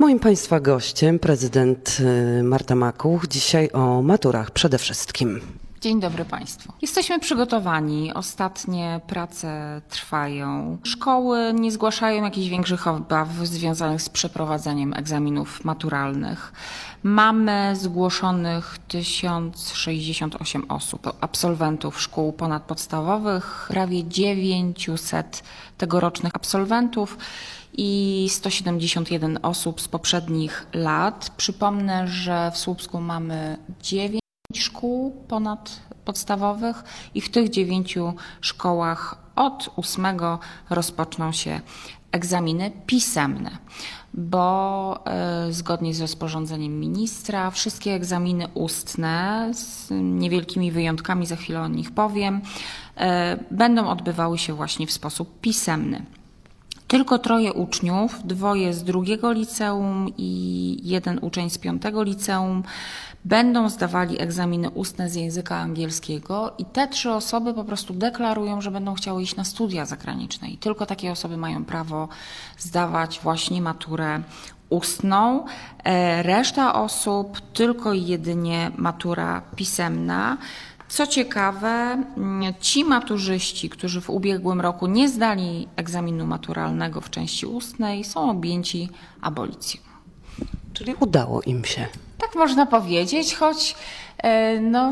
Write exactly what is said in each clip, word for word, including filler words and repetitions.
Moim Państwa gościem prezydent Marta Makuch. Dzisiaj o maturach przede wszystkim. Dzień dobry Państwu. Jesteśmy przygotowani. Ostatnie prace trwają. Szkoły nie zgłaszają jakichś większych obaw związanych z przeprowadzeniem egzaminów maturalnych. Mamy zgłoszonych tysiąc sześćdziesiąt osiem osób, absolwentów szkół ponadpodstawowych, prawie dziewięćset tegorocznych absolwentów i sto siedemdziesiąt jeden osób z poprzednich lat. Przypomnę, że w Słupsku mamy dziewięć szkół ponadpodstawowych i w tych dziewięciu szkołach od ósmego rozpoczną się egzaminy pisemne, bo y, zgodnie z rozporządzeniem ministra wszystkie egzaminy ustne z niewielkimi wyjątkami, za chwilę o nich powiem, y, będą odbywały się właśnie w sposób pisemny. Tylko troje uczniów, dwoje z drugiego liceum i jeden uczeń z piątego liceum będą zdawali egzaminy ustne z języka angielskiego i te trzy osoby po prostu deklarują, że będą chciały iść na studia zagraniczne i tylko takie osoby mają prawo zdawać właśnie maturę ustną. Reszta osób tylko i jedynie matura pisemna. Co ciekawe, ci maturzyści, którzy w ubiegłym roku nie zdali egzaminu maturalnego w części ustnej, są objęci abolicją. Czyli udało im się. Tak można powiedzieć, choć no,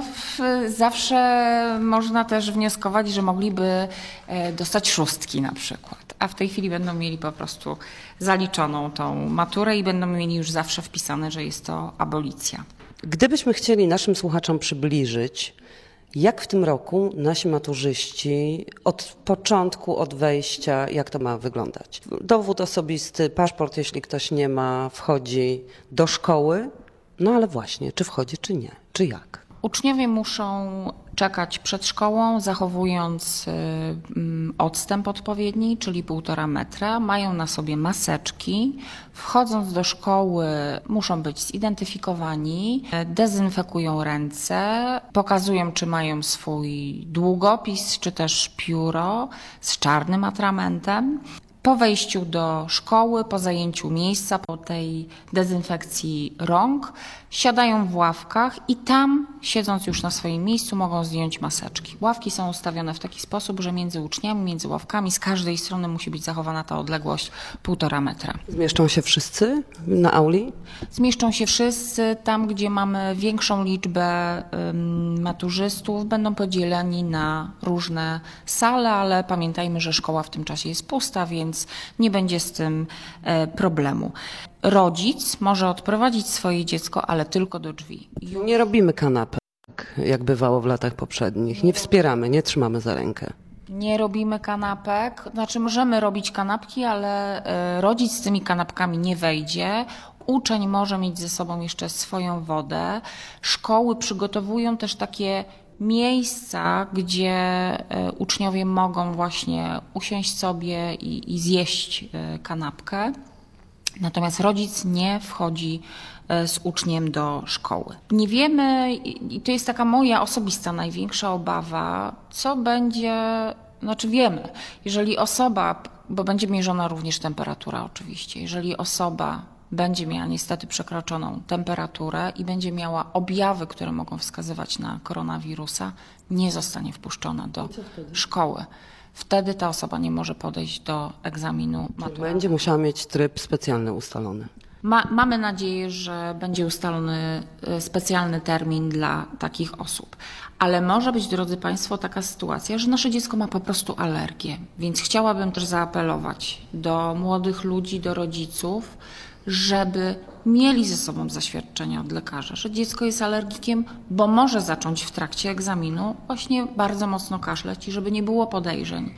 zawsze można też wnioskować, że mogliby dostać szóstki na przykład, a w tej chwili będą mieli po prostu zaliczoną tą maturę i będą mieli już zawsze wpisane, że jest to abolicja. Gdybyśmy chcieli naszym słuchaczom przybliżyć, jak w tym roku nasi maturzyści od początku, od wejścia, jak to ma wyglądać? Dowód osobisty, paszport, jeśli ktoś nie ma, wchodzi do szkoły, no ale właśnie, czy wchodzi, czy nie, czy jak? Uczniowie muszą czekać przed szkołą, zachowując odstęp odpowiedni, czyli półtora metra. Mają na sobie maseczki. Wchodząc do szkoły muszą być zidentyfikowani, dezynfekują ręce, pokazują, czy mają swój długopis, czy też pióro z czarnym atramentem. Po wejściu do szkoły, po zajęciu miejsca, po tej dezynfekcji rąk, siadają w ławkach i tam, siedząc już na swoim miejscu, mogą zdjąć maseczki. Ławki są ustawione w taki sposób, że między uczniami, między ławkami z każdej strony musi być zachowana ta odległość półtora metra. Zmieszczą się wszyscy na auli? Zmieszczą się wszyscy. Tam, gdzie mamy większą liczbę um, maturzystów, będą podzieleni na różne sale, ale pamiętajmy, że szkoła w tym czasie jest pusta, więc nie będzie z tym e, problemu. Rodzic może odprowadzić swoje dziecko, ale tylko do drzwi. Nie robimy kanapek, jak bywało w latach poprzednich. Nie wspieramy, nie trzymamy za rękę. Nie robimy kanapek, znaczy możemy robić kanapki, ale e, rodzic z tymi kanapkami nie wejdzie. Uczeń może mieć ze sobą jeszcze swoją wodę. Szkoły przygotowują też takie miejsca, gdzie uczniowie mogą właśnie usiąść sobie i, i zjeść kanapkę. Natomiast rodzic nie wchodzi z uczniem do szkoły. Nie wiemy, i to jest taka moja osobista największa obawa, co będzie, znaczy wiemy, jeżeli osoba, bo będzie mierzona również temperatura oczywiście, jeżeli osoba będzie miała niestety przekroczoną temperaturę i będzie miała objawy, które mogą wskazywać na koronawirusa, nie zostanie wpuszczona do szkoły. Wtedy ta osoba nie może podejść do egzaminu maturalnego. Będzie musiała mieć tryb specjalny ustalony. Ma, mamy nadzieję, że będzie ustalony specjalny termin dla takich osób. Ale może być, drodzy Państwo, taka sytuacja, że nasze dziecko ma po prostu alergię. Więc chciałabym też zaapelować do młodych ludzi, do rodziców, żeby mieli ze sobą zaświadczenia od lekarza, że dziecko jest alergikiem, bo może zacząć w trakcie egzaminu właśnie bardzo mocno kaszleć i żeby nie było podejrzeń,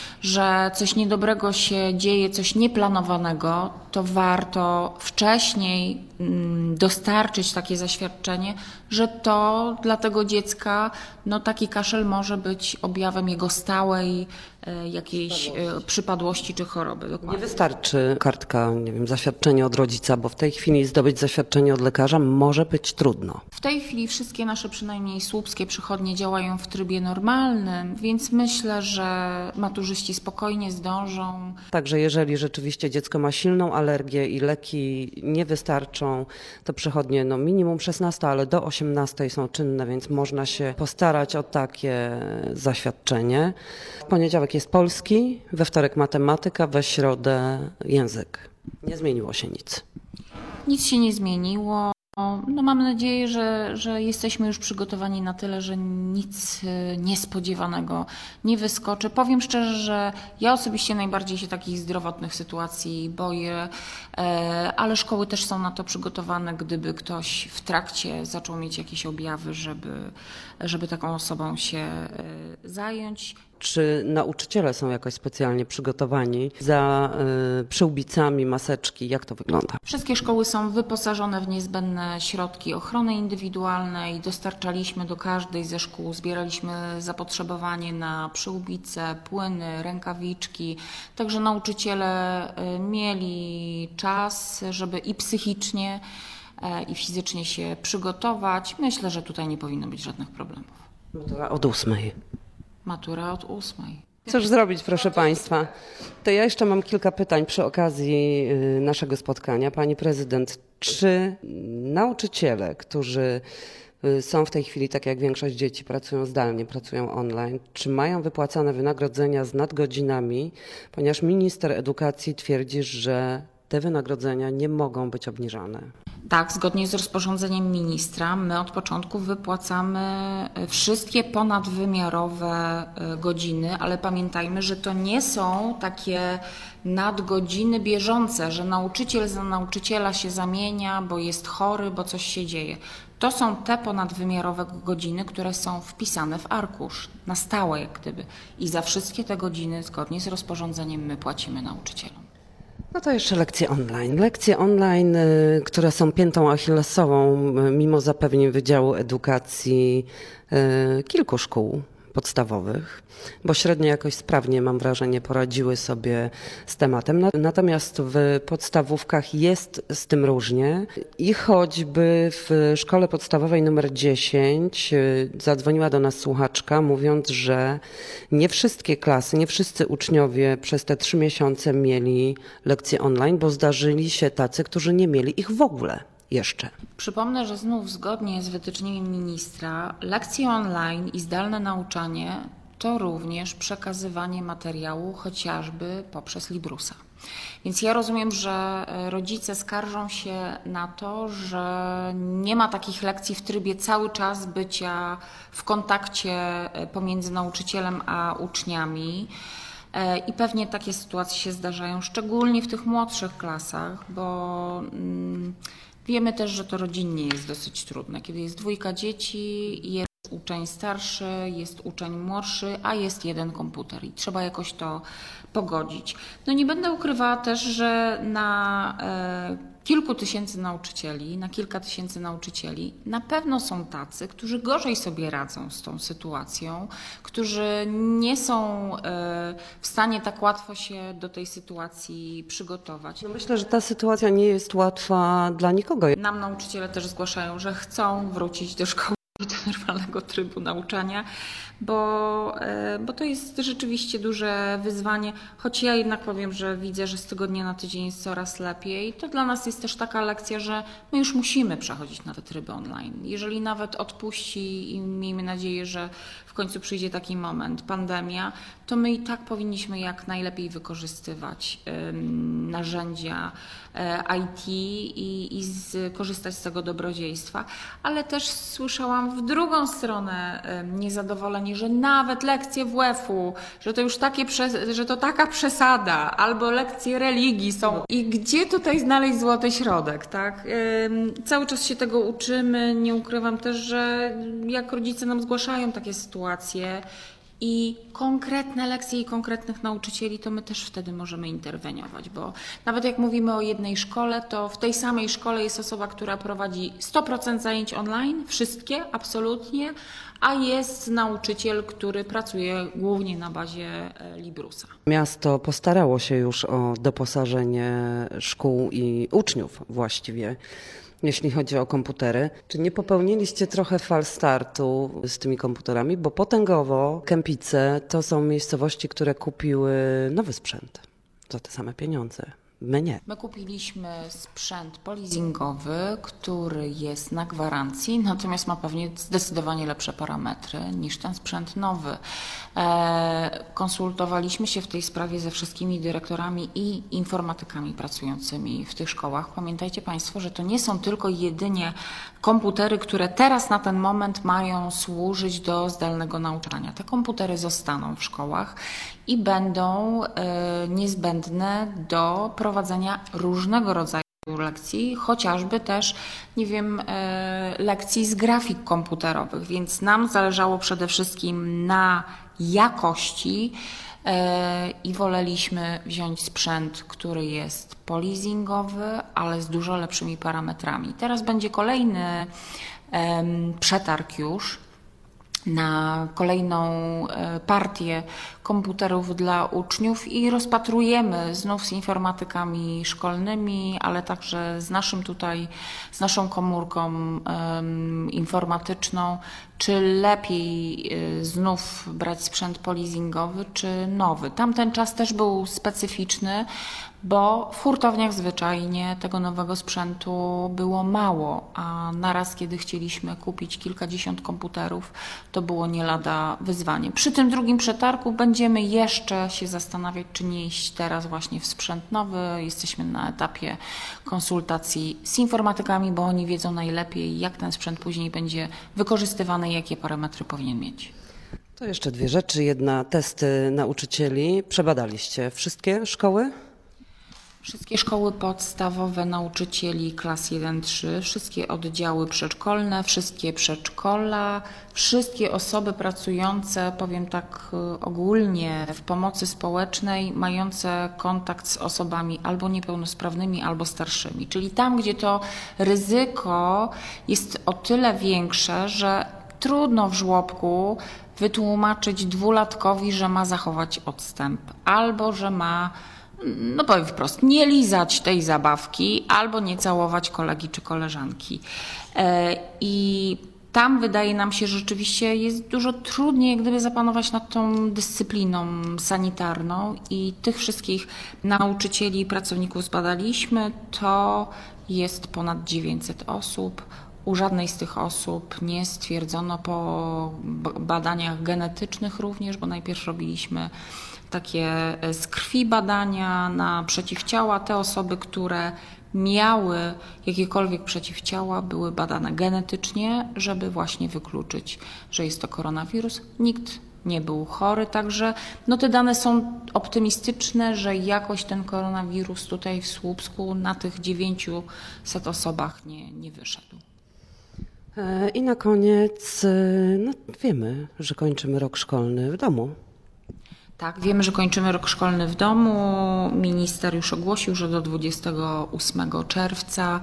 że coś niedobrego się dzieje, coś nieplanowanego, to warto wcześniej dostarczyć takie zaświadczenie, że to dla tego dziecka no, taki kaszel może być objawem jego stałej e, jakiejś przypadłości. E, przypadłości czy choroby. Dokładnie. Nie wystarczy kartka, nie wiem, zaświadczenie od rodzica, bo w tej chwili zdobyć zaświadczenie od lekarza może być trudno. W tej chwili wszystkie nasze, przynajmniej słupskie przychodnie działają w trybie normalnym, więc myślę, że maturzyści spokojnie zdążą. Także jeżeli rzeczywiście dziecko ma silną alergię i leki nie wystarczą, to przychodnie no minimum szesnaście, ale do osiemnastej są czynne, więc można się postarać o takie zaświadczenie. W poniedziałek jest polski, we wtorek matematyka, we środę język. Nie zmieniło się nic. Nic się nie zmieniło. No mam nadzieję, że, że jesteśmy już przygotowani na tyle, że nic niespodziewanego nie wyskoczy. Powiem szczerze, że ja osobiście najbardziej się takich zdrowotnych sytuacji boję, ale szkoły też są na to przygotowane, gdyby ktoś w trakcie zaczął mieć jakieś objawy, żeby, żeby taką osobą się zająć. Czy nauczyciele są jakoś specjalnie przygotowani za y, przyłbicami, maseczki? Jak to wygląda? Wszystkie szkoły są wyposażone w niezbędne środki ochrony indywidualnej. Dostarczaliśmy do każdej ze szkół, zbieraliśmy zapotrzebowanie na przyłbice, płyny, rękawiczki. Także nauczyciele mieli czas, żeby i psychicznie, i fizycznie się przygotować. Myślę, że tutaj nie powinno być żadnych problemów. Matura od ósmej. Matura od ósmej. Cóż zrobić, proszę Państwa? To ja jeszcze mam kilka pytań przy okazji naszego spotkania. Pani prezydent, czy nauczyciele, którzy są w tej chwili, tak jak większość dzieci, pracują zdalnie, pracują online, czy mają wypłacane wynagrodzenia z nadgodzinami, ponieważ minister edukacji twierdzi, że te wynagrodzenia nie mogą być obniżane? Tak, zgodnie z rozporządzeniem ministra my od początku wypłacamy wszystkie ponadwymiarowe godziny, ale pamiętajmy, że to nie są takie nadgodziny bieżące, że nauczyciel za nauczyciela się zamienia, bo jest chory, bo coś się dzieje. To są te ponadwymiarowe godziny, które są wpisane w arkusz, na stałe jak gdyby. I za wszystkie te godziny zgodnie z rozporządzeniem my płacimy nauczycielom. No to jeszcze lekcje online. Lekcje online, y, które są piętą achillesową, y, mimo zapewnień Wydziału Edukacji y, kilku szkół podstawowych, bo średnio jakoś sprawnie, mam wrażenie, poradziły sobie z tematem. Natomiast w podstawówkach jest z tym różnie i choćby w szkole podstawowej numer dziesięć zadzwoniła do nas słuchaczka, mówiąc, że nie wszystkie klasy, nie wszyscy uczniowie przez te trzy miesiące mieli lekcje online, bo zdarzyli się tacy, którzy nie mieli ich w ogóle. Jeszcze. Przypomnę, że znów zgodnie z wytycznymi ministra lekcje online i zdalne nauczanie to również przekazywanie materiału chociażby poprzez Librusa. Więc ja rozumiem, że rodzice skarżą się na to, że nie ma takich lekcji w trybie cały czas bycia w kontakcie pomiędzy nauczycielem a uczniami. I pewnie takie sytuacje się zdarzają, szczególnie w tych młodszych klasach, bo mm, wiemy też, że to rodzinnie jest dosyć trudne. Kiedy jest dwójka dzieci, jest uczeń starszy, jest uczeń młodszy, a jest jeden komputer i trzeba jakoś to pogodzić. No nie będę ukrywała też, że na e, kilku tysięcy nauczycieli, na kilka tysięcy nauczycieli na pewno są tacy, którzy gorzej sobie radzą z tą sytuacją, którzy nie są e, w stanie tak łatwo się do tej sytuacji przygotować. No myślę, że ta sytuacja nie jest łatwa dla nikogo. Nam nauczyciele też zgłaszają, że chcą wrócić do szkoły, do normalnego trybu nauczania, bo, bo to jest rzeczywiście duże wyzwanie, choć ja jednak powiem, że widzę, że z tygodnia na tydzień jest coraz lepiej. To dla nas jest też taka lekcja, że my już musimy przechodzić na te tryby online. Jeżeli nawet odpuści i miejmy nadzieję, że w końcu przyjdzie taki moment, pandemia, to my i tak powinniśmy jak najlepiej wykorzystywać um, narzędzia I T i, i z, korzystać z tego dobrodziejstwa, ale też słyszałam w drugą stronę um, niezadowolenie, że nawet lekcje W F-u, że to już takie, że to taka przesada, albo lekcje religii są. I gdzie tutaj znaleźć złoty środek, tak? Um, cały czas się tego uczymy, nie ukrywam też, że jak rodzice nam zgłaszają takie sytuacje, i konkretne lekcje i konkretnych nauczycieli, to my też wtedy możemy interweniować, bo nawet jak mówimy o jednej szkole, to w tej samej szkole jest osoba, która prowadzi sto procent zajęć online, wszystkie, absolutnie, a jest nauczyciel, który pracuje głównie na bazie Librusa. Miasto postarało się już o doposażenie szkół i uczniów właściwie, jeśli chodzi o komputery. Czy nie popełniliście trochę falstartu z tymi komputerami? Bo Potęgowo, Kępice to są miejscowości, które kupiły nowy sprzęt za te same pieniądze. my nie. My kupiliśmy sprzęt polizingowy, który jest na gwarancji, natomiast ma pewnie zdecydowanie lepsze parametry niż ten sprzęt nowy. E, konsultowaliśmy się w tej sprawie ze wszystkimi dyrektorami i informatykami pracującymi w tych szkołach. Pamiętajcie Państwo, że to nie są tylko jedynie komputery, które teraz na ten moment mają służyć do zdalnego nauczania. Te komputery zostaną w szkołach i będą e, niezbędne do prowadzenia różnego rodzaju lekcji, chociażby też, nie wiem, e, lekcji z grafik komputerowych, więc nam zależało przede wszystkim na jakości e, i woleliśmy wziąć sprzęt, który jest polizingowy, ale z dużo lepszymi parametrami. Teraz będzie kolejny e, przetarg już na kolejną partię komputerów dla uczniów i rozpatrujemy znów z informatykami szkolnymi, ale także z naszym tutaj, z naszą komórką um, informatyczną, czy lepiej y, znów brać sprzęt polizingowy, czy nowy. Tamten czas też był specyficzny, bo w hurtowniach zwyczajnie tego nowego sprzętu było mało, a naraz, kiedy chcieliśmy kupić kilkadziesiąt komputerów, to było nie lada wyzwanie. Przy tym drugim przetargu będziemy jeszcze się zastanawiać, czy nie iść teraz właśnie w sprzęt nowy. Jesteśmy na etapie konsultacji z informatykami, bo oni wiedzą najlepiej, jak ten sprzęt później będzie wykorzystywany i jakie parametry powinien mieć. To jeszcze dwie rzeczy. Jedna, testy nauczycieli. Przebadaliście wszystkie szkoły? Wszystkie szkoły podstawowe nauczycieli klas jeden trzy, wszystkie oddziały przedszkolne, wszystkie przedszkola, wszystkie osoby pracujące, powiem tak ogólnie, w pomocy społecznej, mające kontakt z osobami albo niepełnosprawnymi, albo starszymi. Czyli tam, gdzie to ryzyko jest o tyle większe, że trudno w żłobku wytłumaczyć dwulatkowi, że ma zachować odstęp, albo że ma, no powiem wprost, nie lizać tej zabawki albo nie całować kolegi czy koleżanki. I tam wydaje nam się, że rzeczywiście jest dużo trudniej jak gdyby zapanować nad tą dyscypliną sanitarną i tych wszystkich nauczycieli i pracowników zbadaliśmy. To jest ponad dziewięćset osób. U żadnej z tych osób nie stwierdzono po badaniach genetycznych również, bo najpierw robiliśmy takie z krwi badania na przeciwciała. Te osoby, które miały jakiekolwiek przeciwciała, były badane genetycznie, żeby właśnie wykluczyć, że jest to koronawirus. Nikt nie był chory, także no te dane są optymistyczne, że jakoś ten koronawirus tutaj w Słupsku na tych dziewięciuset osobach nie, nie wyszedł. I na koniec, no wiemy, że kończymy rok szkolny w domu. Tak, wiemy, że kończymy rok szkolny w domu. Minister już ogłosił, że do dwudziestego ósmego czerwca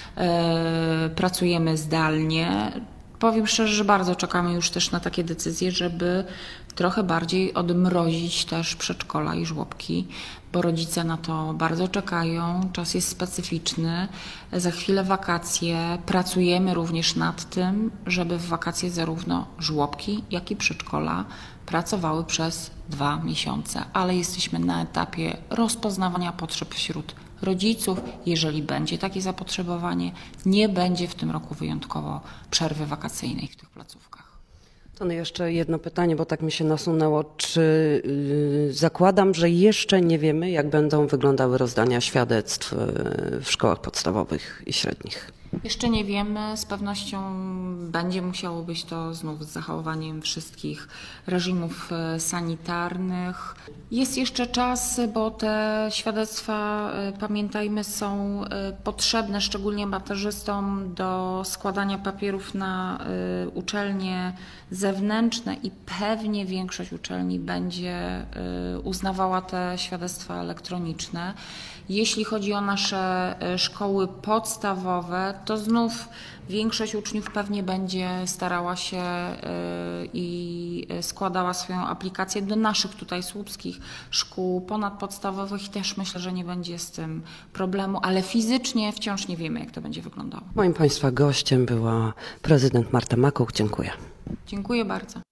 e, pracujemy zdalnie. Powiem szczerze, że bardzo czekamy już też na takie decyzje, żeby trochę bardziej odmrozić też przedszkola i żłobki, bo rodzice na to bardzo czekają. Czas jest specyficzny. Za chwilę wakacje. Pracujemy również nad tym, żeby w wakacje zarówno żłobki, jak i przedszkola pracowały przez dwa miesiące, ale jesteśmy na etapie rozpoznawania potrzeb wśród rodziców. Jeżeli będzie takie zapotrzebowanie, nie będzie w tym roku wyjątkowo przerwy wakacyjnej w tych placówkach. To jeszcze jedno pytanie, bo tak mi się nasunęło. Czy yy, zakładam, że jeszcze nie wiemy, jak będą wyglądały rozdania świadectw w szkołach podstawowych i średnich? Jeszcze nie wiemy, z pewnością będzie musiało być to znów z zachowaniem wszystkich reżimów sanitarnych. Jest jeszcze czas, bo te świadectwa, pamiętajmy, są potrzebne szczególnie macierzystom do składania papierów na uczelnie zewnętrzne i pewnie większość uczelni będzie uznawała te świadectwa elektroniczne. Jeśli chodzi o nasze szkoły podstawowe, to znów większość uczniów pewnie będzie starała się i składała swoją aplikację do naszych tutaj słupskich szkół ponadpodstawowych i też myślę, że nie będzie z tym problemu, ale fizycznie wciąż nie wiemy, jak to będzie wyglądało. Moim Państwa gościem była prezydent Marta Makuk. Dziękuję. Dziękuję bardzo.